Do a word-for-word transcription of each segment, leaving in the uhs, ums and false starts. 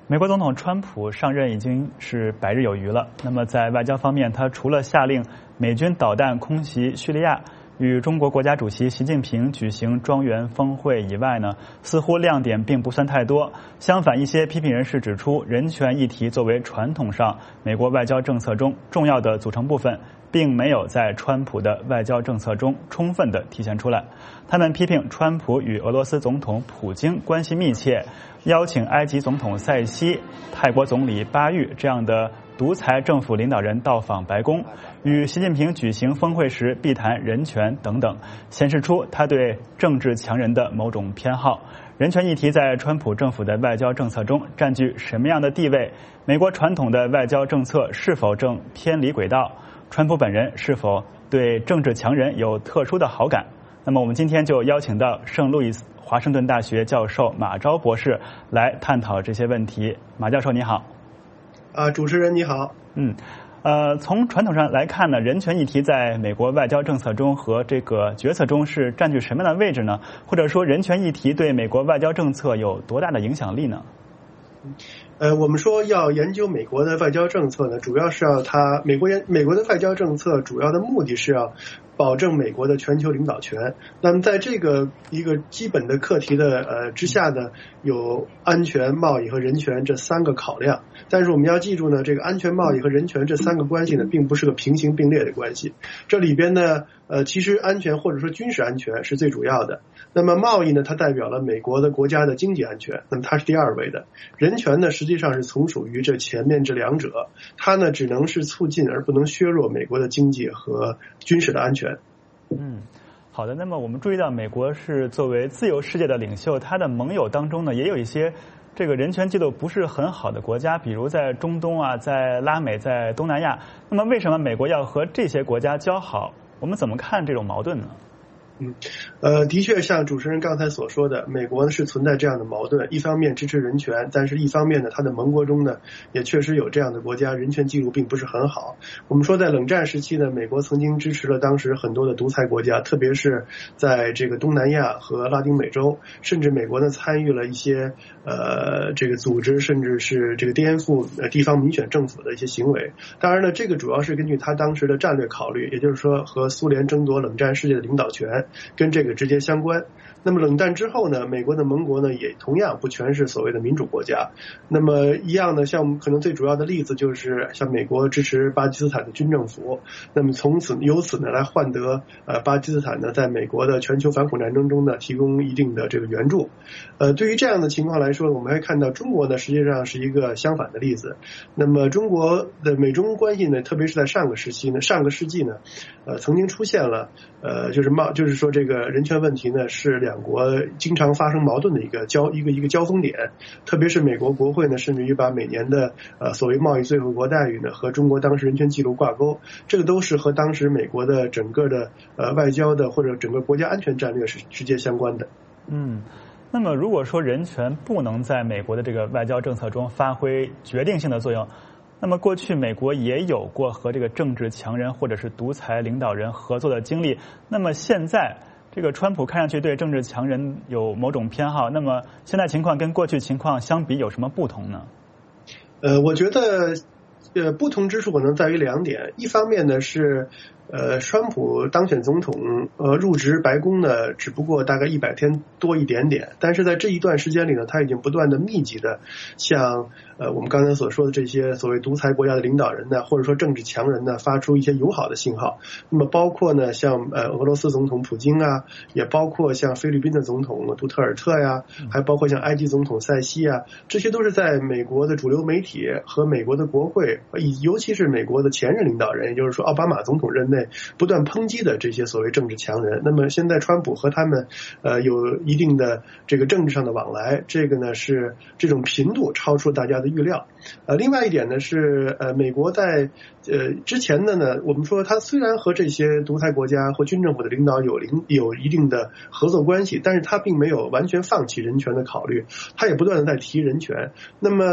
美国总统川普上任已经是百日有余了。那么在外交方面，他除了下令美军导弹空袭叙利亚，与中国国家主席习近平举行庄园峰会以外呢，似乎亮点并不算太多。相反，一些批评人士指出，人权议题作为传统上美国外交政策中重要的组成部分，并没有在川普的外交政策中充分的体现出来。他们批评川普与俄罗斯总统普京关系密切，邀请埃及总统塞西、泰国总理巴育这样的独裁政府领导人到访白宫，与习近平举行峰会时必谈人权等等，显示出他对政治强人的某种偏好。人权议题在川普政府的外交政策中占据什么样的地位？美国传统的外交政策是否正偏离轨道？川普本人是否对政治强人有特殊的好感？那么我们今天就邀请到圣路易斯华盛顿大学教授马昭博士来探讨这些问题。马教授你好。 啊，主持人你好。 嗯，呃，从传统上来看呢，人权议题在美国外交政策中和这个决策中是占据什么样的位置呢？或者说，人权议题对美国外交政策有多大的影响力呢？ 呃，我们说要研究美国的外交政策呢，主要是要它美国美国的外交政策主要的目的是要保证美国的全球领导权。那么在这个一个基本的课题的呃之下呢，有安全、贸易和人权这三个考量。但是我们要记住呢，这个安全、贸易和人权这三个关系呢，并不是个平行并列的关系。这里边呢，呃，其实安全或者说军事安全是最主要的。那么贸易呢，它代表了美国的国家的经济安全，那么它是第二位的。人权呢，实际上是从属于这前面这两者，它呢只能是促进而不能削弱美国的经济和军事的安全。 嗯，好的。那么我们注意到，美国是作为自由世界的领袖，它的盟友当中呢，也有一些这个人权记录不是很好的国家，比如在中东啊，在拉美，在东南亚。那么为什么美国要和这些国家交好？我们怎么看这种矛盾呢？ 嗯，呃，的确，像主持人刚才所说的，美国呢是存在这样的矛盾，一方面支持人权，但是一方面呢，它的盟国中呢也确实有这样的国家，人权记录并不是很好。我们说，在冷战时期呢，美国曾经支持了当时很多的独裁国家，特别是在这个东南亚和拉丁美洲，甚至美国呢参与了一些呃这个组织，甚至是这个颠覆呃地方民选政府的一些行为。当然呢，这个主要是根据他当时的战略考虑，也就是说和苏联争夺冷战世界的领导权。跟这个直接相关。那么冷战之后呢，美国的盟国呢也同样不全是所谓的民主国家。那么一样呢，像可能最主要的例子就是像美国支持巴基斯坦的军政府，那么从此由此呢来换得呃巴基斯坦呢在美国的全球反恐战争中呢提供一定的这个援助。呃，对于这样的情况来说，我们还看到中国呢实际上是一个相反的例子。那么中国的美中关系呢，特别是在上个时期呢，上个世纪呢，呃曾经出现了呃就是贸就是说这个人权问题呢是两国经常发生矛盾的一个交一个一个交锋点，特别是美国国会呢，甚至于把每年的呃所谓贸易最惠国待遇呢和中国当时人权记录挂钩，这个都是和当时美国的整个的呃外交的或者整个国家安全战略是直接相关的。 嗯，那么如果说人权不能在美国的这个外交政策中发挥决定性的作用，那么过去美国也有过和这个政治强人或者是独裁领导人合作的经历，那么现在这个川普看上去对政治强人有某种偏好，那么现在情况跟过去情况相比有什么不同呢？ 呃，我觉得呃不同之处可能在于两点，一方面呢是呃，川普当选总统，呃，入职白宫呢，只不过大概一百天多一点点，但是在这一段时间里呢，他已经不断的密集的向呃我们刚才所说的这些所谓独裁国家的领导人呢，或者说政治强人呢，发出一些友好的信号。那么包括呢，像呃俄罗斯总统普京啊，也包括像菲律宾的总统杜特尔特呀，还包括像埃及总统塞西啊，这些都是在美国的主流媒体和美国的国会，尤其是美国的前任领导人，也就是说奥巴马总统任内不断抨击的这些所谓政治强人。那么现在川普和他们呃有一定的这个政治上的往来，这个呢是这种频度超出大家的预料。呃，另外一点呢是呃美国在呃之前的呢，我们说他虽然和这些独裁国家或军政府的领导有领有一定的合作关系，但是他并没有完全放弃人权的考虑，他也不断的在提人权。那么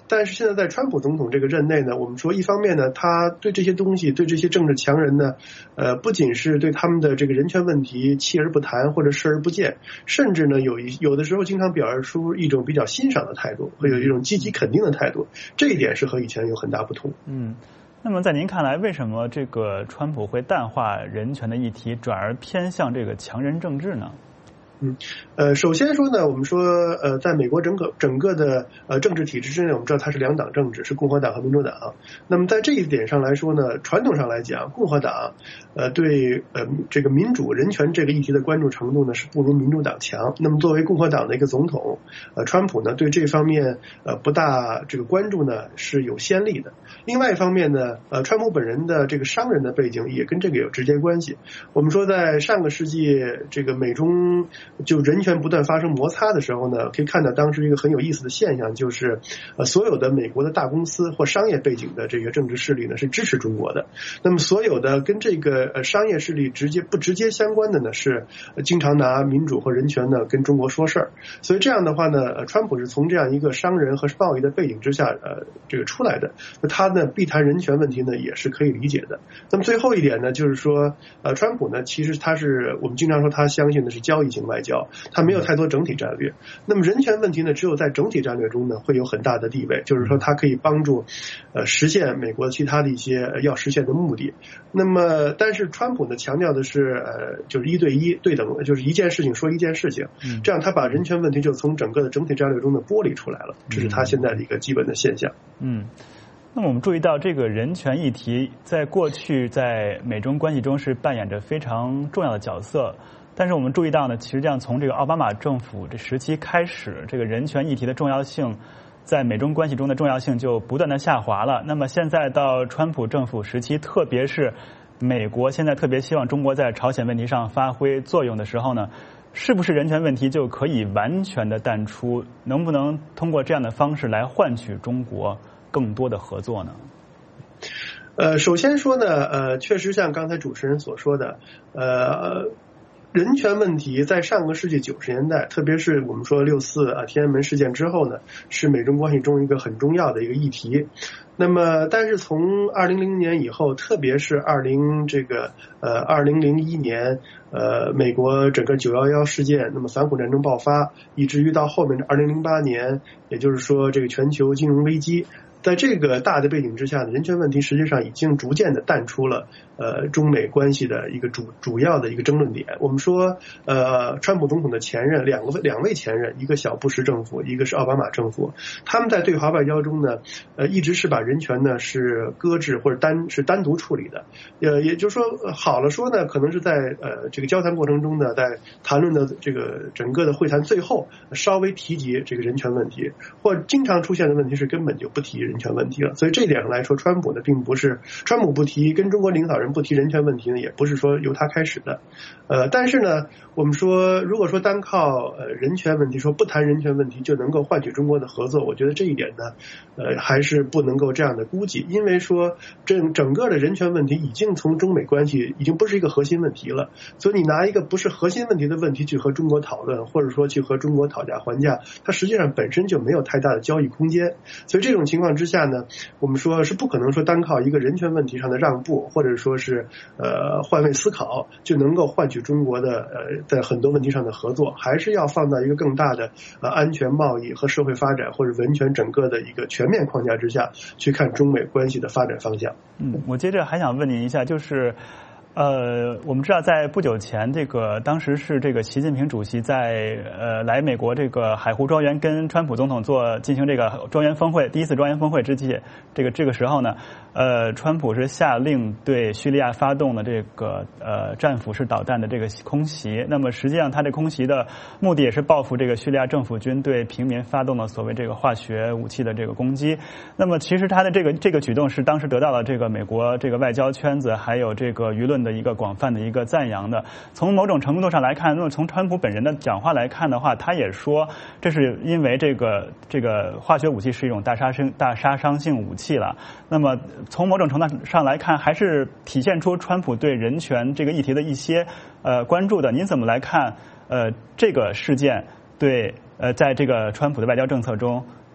但是现在在川普总统这个任内呢，我们说一方面呢，他对这些东西，对这些政治强人呢，呃，不仅是对他们的这个人权问题弃而不谈或者视而不见，甚至呢有一有的时候经常表示出一种比较欣赏的态度，会有一种积极肯定的态度，这一点是和以前有很大不同。 嗯。那么在您看来，为什么这个川普会淡化人权的议题，转而偏向这个强人政治呢？ 嗯，呃，首先说呢，我们说，呃，在美国整个整个的呃政治体制之内，我们知道它是两党政治，是共和党和民主党。那么在这一点上来说呢，传统上来讲，共和党呃对呃这个民主人权这个议题的关注程度呢是不如民主党强。那么作为共和党的一个总统，呃，川普呢对这方面呃不大这个关注呢是有先例的。另外一方面呢，呃，川普本人的这个商人的背景也跟这个有直接关系。我们说在上个世纪这个美中就人权不断发生摩擦的时候呢，可以看到当时一个很有意思的现象，就是呃所有的美国的大公司或商业背景的这个政治势力呢是支持中国的，那么所有的跟这个呃商业势力直接不直接相关的呢是经常拿民主和人权呢跟中国说事儿。所以这样的话呢，呃川普是从这样一个商人和贸易的背景之下呃这个出来的，那他呢避谈人权问题呢也是可以理解的。那么最后一点呢，就是说呃川普呢其实他是我们经常说他相信的是交易型外交，他没有太多整体战略。那么人权问题呢，只有在整体战略中呢会有很大的地位，就是说它可以帮助呃实现美国其他的一些要实现的目的。那么但是川普呢强调的是呃就是一对一对等，就是一件事情说一件事情，这样他把人权问题就从整个的整体战略中的剥离出来了，这是他现在的一个基本的现象。 嗯。那么我们注意到这个人权议题在过去在美中关系中是扮演着非常重要的角色，但是我们注意到呢，其实这样从这个奥巴马政府这时期开始，这个人权议题的重要性在美中关系中的重要性就不断的下滑了。那么现在到川普政府时期，特别是美国现在特别希望中国在朝鲜问题上发挥作用的时候呢，是不是人权问题就可以完全的淡出？能不能通过这样的方式来换取中国更多的合作呢？ 呃，首先说呢，呃，确实像刚才主持人所说的，呃，人权问题在上个世纪九十年代，特别是我们说六四啊天安门事件之后呢，是美中关系中一个很重要的一个议题。那么，但是从二零零零年以后，特别是二零这个呃二零零一年，呃，美国整个九幺幺事件，那么反恐战争爆发，以至于到后面的二零零八年，也就是说这个全球金融危机。在这个大的背景之下呢，人权问题实际上已经逐渐的淡出了呃中美关系的一个主主要的一个争论点。我们说呃川普总统的前任两个两位前任，一个小布什政府，一个是奥巴马政府，他们在对华外交中呢呃一直是把人权呢是搁置或者单是单独处理的。呃也就是说好了说呢，可能是在呃这个交谈过程中呢，在谈论的这个整个的会谈最后稍微提及这个人权问题，或经常出现的问题是根本就不提人权问题了。所以这一点上来说，川普呢并不是川普不提跟中国领导人不提人权问题呢，也不是说由他开始的。呃，但是呢，我们说如果说单靠呃人权问题，说不谈人权问题就能够换取中国的合作，我觉得这一点呢，呃还是不能够这样的估计，因为说整整个的人权问题已经从中美关系已经不是一个核心问题了。所以你拿一个不是核心问题的问题去和中国讨论，或者说去和中国讨价还价，它实际上本身就没有太大的交易空间。所以这种情况之下呢，我们说是不可能说单靠一个人权问题上的让步，或者说是呃换位思考就能够换取中国的呃在很多问题上的合作，还是要放到一个更大的呃安全贸易和社会发展或者人权整个的一个全面框架之下去看中美关系的发展方向。 嗯，我接着还想问您一下，就是呃，我们知道在不久前，这个当时是这个习近平主席在呃来美国这个海湖庄园跟川普总统做进行这个庄园峰会，第一次庄园峰会之际，这个这个时候呢，呃，川普是下令对叙利亚发动了这个呃战斧式导弹的这个空袭。那么实际上，他这空袭的目的也是报复这个叙利亚政府军对平民发动的所谓这个化学武器的这个攻击。那么其实他的这个这个举动是当时得到了这个美国这个外交圈子还有这个舆论的一个广泛的一个赞扬的。从某种程度上来看，那么从川普本人的讲话来看的话，他也说这是因为这个这个化学武器是一种大杀伤大杀伤性武器了。那么从某种程度上来看，还是体现出川普对人权这个议题的一些呃关注的。您怎么来看呃这个事件对呃在这个川普的外交政策中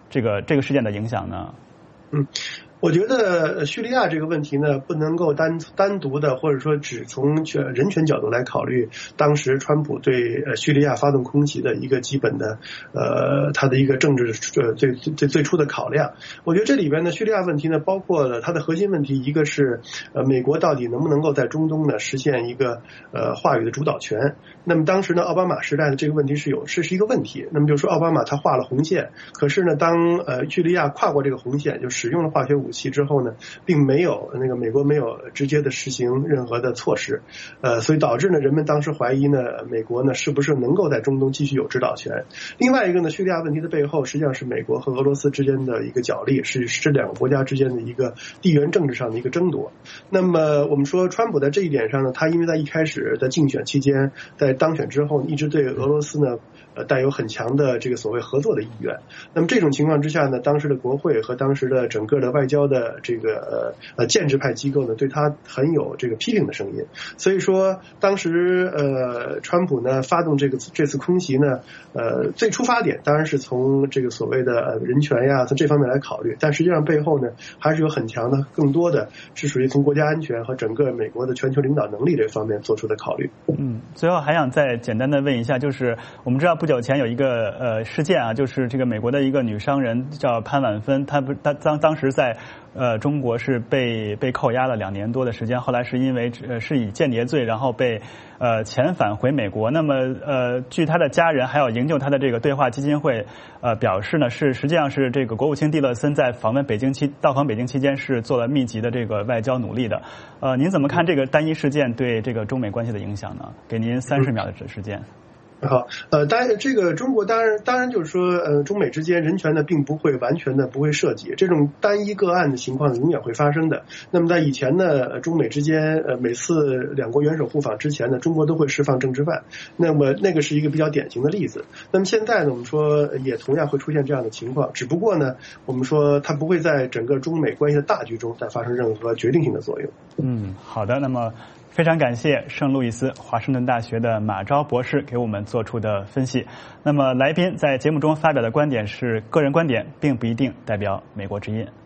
这个这个事件的影响呢？ 嗯。我觉得叙利亚这个问题呢，不能够单单独的，或者说只从人权角度来考虑。当时川普对呃叙利亚发动空袭的一个基本的呃他的一个政治呃最最最初的考量。我觉得这里边呢，叙利亚问题呢，包括了它的核心问题，一个是呃美国到底能不能够在中东呢实现一个呃话语的主导权。那么当时呢，奥巴马时代的这个问题是有是是一个问题。那么就是说奥巴马他画了红线，可是呢，当呃叙利亚跨过这个红线，就使用了化学武器之后呢，并没有那个美国没有直接的实行任何的措施，呃，所以导致呢，人们当时怀疑呢，美国呢是不是能够在中东继续有指导权。另外一个呢，叙利亚问题的背后实际上是美国和俄罗斯之间的一个角力，是是这两个国家之间的一个地缘政治上的一个争夺。那么我们说川普在这一点上呢，他因为在一开始的竞选期间，在当选之后一直对俄罗斯呢呃带有很强的这个所谓合作的意愿。那么这种情况之下呢，当时的国会和当时的整个的外交的这个呃呃建制派机构呢，对他很有这个批评的声音。所以说当时呃川普呢发动这个这次空袭呢，呃最出发点当然是从这个所谓的人权呀从这方面来考虑，但实际上背后呢还是有很强的更多的是属于从国家安全和整个美国的全球领导能力这方面做出的考虑。 嗯，最后还想再简单的问一下，就是我们知道不久前有一个呃事件啊，就是这个美国的一个女商人叫潘婉芬，她不她当当时在呃中国是被被扣押了两年多的时间，后来是因为呃是以间谍罪，然后被呃遣返回美国。那么呃据她的家人还有营救她的这个对话基金会呃表示呢，是实际上是这个国务卿蒂勒森在访问北京期到访北京期间是做了密集的这个外交努力的。呃您怎么看这个单一事件对这个中美关系的影响呢？给您三十秒的时间。 好，呃，当然，这个中国当然，当然就是说，呃，中美之间人权呢，并不会完全的不会涉及这种单一个案的情况，永远会发生的。那么在以前呢，中美之间，呃，每次两国元首互访之前呢，中国都会释放政治犯，那么那个是一个比较典型的例子。那么现在呢，我们说也同样会出现这样的情况，只不过呢，我们说它不会在整个中美关系的大局中再发生任何决定性的作用。 嗯，好的，那么。非常感谢圣路易斯华盛顿大学的马昭博士给我们做出的分析。那么来宾在节目中发表的观点是个人观点，并不一定代表美国之音。